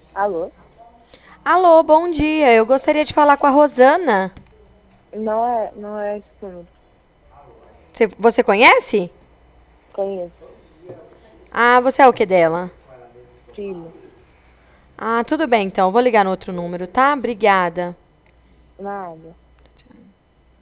Alô? Alô, bom dia. Eu gostaria de falar com a Rosana. Não é esse número. Você conhece? Conheço. Ah, você é o que dela? Filho. Ah, tudo bem então. Eu vou ligar no outro número, tá? Obrigada. Nada.